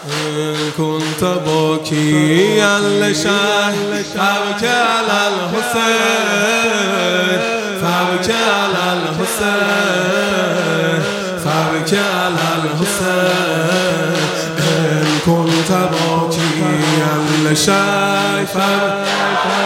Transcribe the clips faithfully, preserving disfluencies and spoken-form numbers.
كنت باكيا لشهر فبكى على الحسين فبكى على الحسين فبكى على الحسين إن كنت باكيا لشهر فبكى على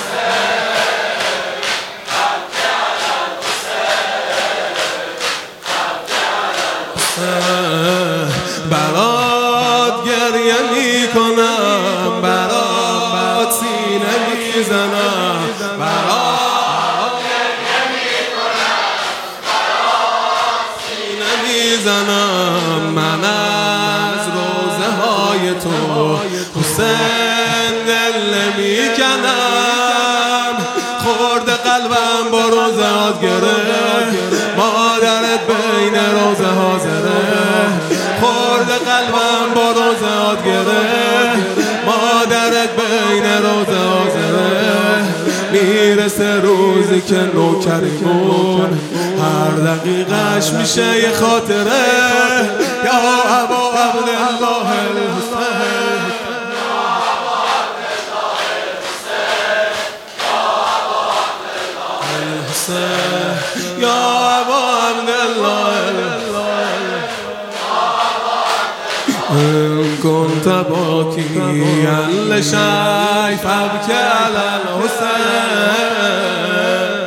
برات گریه می کنم برات سینه می زنم برات گریه می کنم برات سینه می زنم من از روزه های تو حسین دل نمی کنم خورده قلبم با روزه هات گره مادرت بین روزه ها زده خورده قلبم با روزه هات گره مادرت بین روزه ها زده میرسه روزی که نوکریمون هر دقیقش میشه یه خاطره یا ابا عبدالله الحسین یا ابا عبدالله إن كنت باكيا لشيء فابكي على الحسين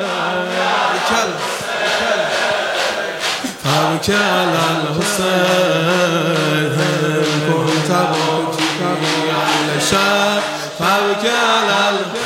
فابكي على الحسين إن كنت باكيا لشيء فابكي على الحسين